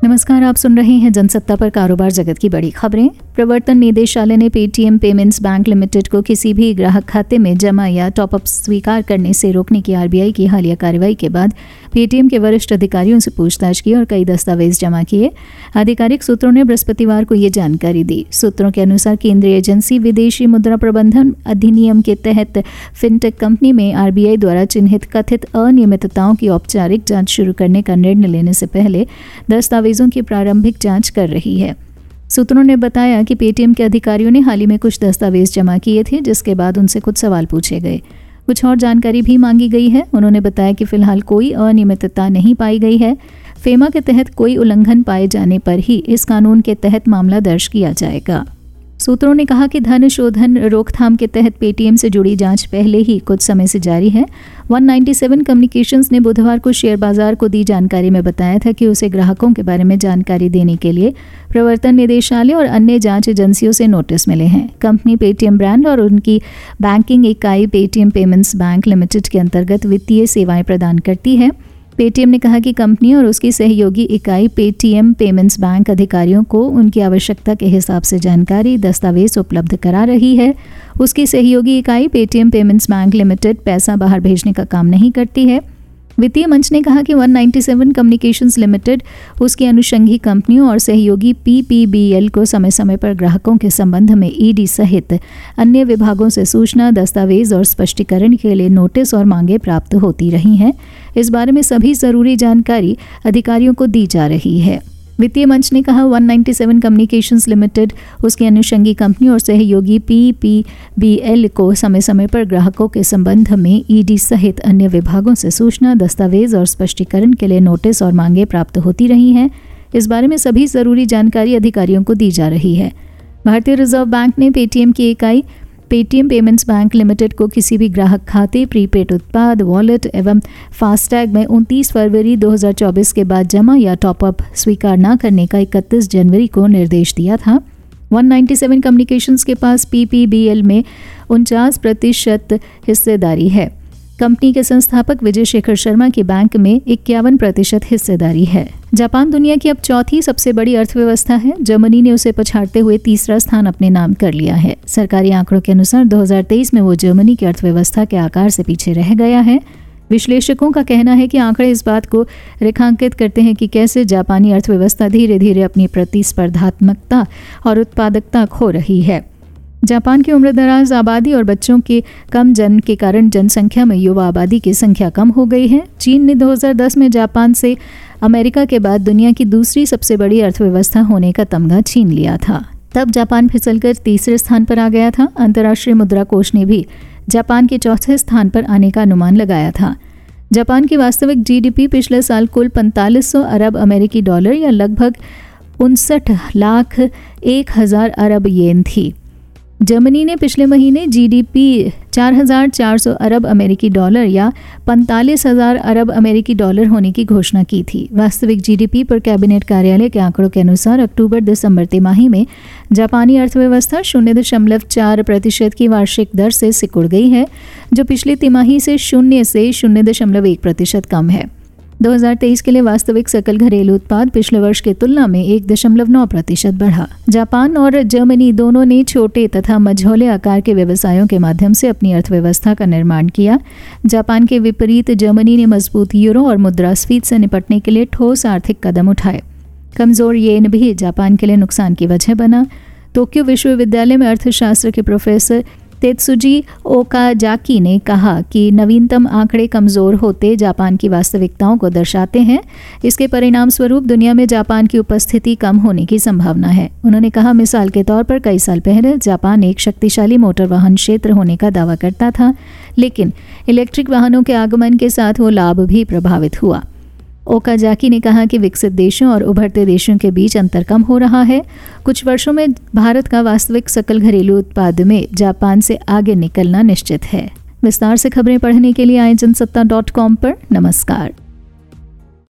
नमस्कार, आप सुन रहे हैं जनसत्ता पर कारोबार जगत की बड़ी खबरें। प्रवर्तन निदेशालय ने पेटीएम पेमेंट्स बैंक लिमिटेड को किसी भी ग्राहक खाते में जमा या टॉपअप स्वीकार करने से रोकने की आरबीआई की हालिया कार्रवाई के बाद पेटीएम के वरिष्ठ अधिकारियों से पूछताछ की और कई दस्तावेज जमा किए। आधिकारिक सूत्रों ने बृहस्पतिवार को ये जानकारी दी। सूत्रों के अनुसार केंद्रीय एजेंसी विदेशी मुद्रा प्रबंधन अधिनियम के तहत फिनटेक कंपनी में आरबीआई द्वारा चिन्हित कथित अनियमितताओं की औपचारिक जांच शुरू करने का निर्णय लेने से पहले दस्तावेजों की प्रारंभिक जांच कर रही है। सूत्रों ने बताया कि पेटीएम के अधिकारियों ने हाल ही में कुछ दस्तावेज जमा किए थे, जिसके बाद उनसे कुछ सवाल पूछे गए। कुछ और जानकारी भी मांगी गई है। उन्होंने बताया कि फिलहाल कोई अनियमितता नहीं पाई गई है। फेमा के तहत कोई उल्लंघन पाए जाने पर ही इस कानून के तहत मामला दर्ज किया जाएगा। सूत्रों ने कहा कि धन शोधन रोकथाम के तहत पेटीएम से जुड़ी जांच पहले ही कुछ समय से जारी है। 197 कम्युनिकेशंस ने बुधवार को शेयर बाजार को दी जानकारी में बताया था कि उसे ग्राहकों के बारे में जानकारी देने के लिए प्रवर्तन निदेशालय और अन्य जांच एजेंसियों से नोटिस मिले हैं। कंपनी पेटीएम ब्रांड और उनकी बैंकिंग इकाई पेटीएम पेमेंट्स बैंक लिमिटेड के अंतर्गत वित्तीय सेवाएं प्रदान करती है। पेटीएम ने कहा कि कंपनी और उसकी सहयोगी इकाई पेटीएम पेमेंट्स बैंक अधिकारियों को उनकी आवश्यकता के हिसाब से जानकारी दस्तावेज उपलब्ध करा रही है। उसकी सहयोगी इकाई पेटीएम पेमेंट्स बैंक लिमिटेड पैसा बाहर भेजने का काम नहीं करती है। वित्तीय मंच ने कहा कि 197 कम्युनिकेशंस लिमिटेड उसकी अनुषंगी कंपनियों और सहयोगी पीपीबीएल को समय समय पर ग्राहकों के संबंध में ईडी सहित अन्य विभागों से सूचना, दस्तावेज और स्पष्टीकरण के लिए नोटिस और मांगे प्राप्त होती रही हैं। इस बारे में सभी जरूरी जानकारी अधिकारियों को दी जा रही है। वित्तीय मंच ने कहा 197 कम्युनिकेशंस लिमिटेड उसकी अनुषंगी कंपनी और सहयोगी पीपीबीएल को समय समय पर ग्राहकों के संबंध में ईडी सहित अन्य विभागों से सूचना, दस्तावेज और स्पष्टीकरण के लिए नोटिस और मांगे प्राप्त होती रही हैं। इस बारे में सभी जरूरी जानकारी अधिकारियों को दी जा रही है। भारतीय रिजर्व बैंक ने पेटीएम की इकाई पेटीएम पेमेंट्स बैंक लिमिटेड को किसी भी ग्राहक खाते, प्रीपेड उत्पाद, वॉलेट एवं फास्टैग में 29 फरवरी 2024 के बाद जमा या टॉपअप स्वीकार न करने का 31 जनवरी को निर्देश दिया था। 197 कम्युनिकेशंस के पास पीपीबीएल में 49% हिस्सेदारी है। कंपनी के संस्थापक विजय शेखर शर्मा की बैंक में 51% हिस्सेदारी है। जापान दुनिया की अब चौथी सबसे बड़ी अर्थव्यवस्था है। जर्मनी ने उसे पछाड़ते हुए तीसरा स्थान अपने नाम कर लिया है। सरकारी आंकड़ों के अनुसार 2023 में वो जर्मनी की अर्थव्यवस्था के आकार से पीछे रह गया है। विश्लेषकों का कहना है कि आंकड़े इस बात को रेखांकित करते हैं कि कैसे जापानी अर्थव्यवस्था धीरे धीरे अपनी प्रतिस्पर्धात्मकता और उत्पादकता खो रही है। जापान की उम्रदराज आबादी और बच्चों के कम जन्म के कारण जनसंख्या में युवा आबादी की संख्या कम हो गई है। चीन ने 2010 में जापान से अमेरिका के बाद दुनिया की दूसरी सबसे बड़ी अर्थव्यवस्था होने का तमगा छीन लिया था। तब जापान फिसलकर तीसरे स्थान पर आ गया था। अंतर्राष्ट्रीय मुद्रा कोष ने भी जापान के चौथे स्थान पर आने का अनुमान लगाया था। जापान की वास्तविक जीडीपी पिछले साल कुल 4500 अरब अमेरिकी डॉलर या लगभग 59,01,000 अरब येन थी। जर्मनी ने पिछले महीने जीडीपी 4,400 अरब अमेरिकी डॉलर या 45,000 अरब अमेरिकी डॉलर होने की घोषणा की थी। वास्तविक जीडीपी पर कैबिनेट कार्यालय के आंकड़ों के अनुसार अक्टूबर-दिसंबर तिमाही में जापानी अर्थव्यवस्था 0.4% की वार्षिक दर से सिकुड़ गई है, जो पिछली तिमाही से 0.1% कम है। 2023 के लिए वास्तविक सकल घरेलू उत्पाद पिछले वर्ष की तुलना में 1.9% बढ़ा। जापान और जर्मनी दोनों ने छोटे तथा मझौले आकार के व्यवसायों के माध्यम से अपनी अर्थव्यवस्था का निर्माण किया। जापान के विपरीत जर्मनी ने मजबूत यूरो और मुद्रास्फीति से निपटने के लिए ठोस आर्थिक कदम उठाए। कमजोर येन भी जापान के लिए नुकसान की वजह बना। टोक्यो विश्वविद्यालय में अर्थशास्त्र के प्रोफेसर तेत्सुजी ओकाजाकी ने कहा कि नवीनतम आंकड़े कमज़ोर होते जापान की वास्तविकताओं को दर्शाते हैं। इसके परिणाम स्वरूप दुनिया में जापान की उपस्थिति कम होने की संभावना है। उन्होंने कहा, मिसाल के तौर पर कई साल पहले जापान एक शक्तिशाली मोटर वाहन क्षेत्र होने का दावा करता था, लेकिन इलेक्ट्रिक वाहनों के आगमन के साथ वो लाभ भी प्रभावित हुआ। ओकाजाकी ने कहा कि विकसित देशों और उभरते देशों के बीच अंतर कम हो रहा है। कुछ वर्षों में भारत का वास्तविक सकल घरेलू उत्पाद में जापान से आगे निकलना निश्चित है। विस्तार से खबरें पढ़ने के लिए आए जनसत्ता.com पर। नमस्कार।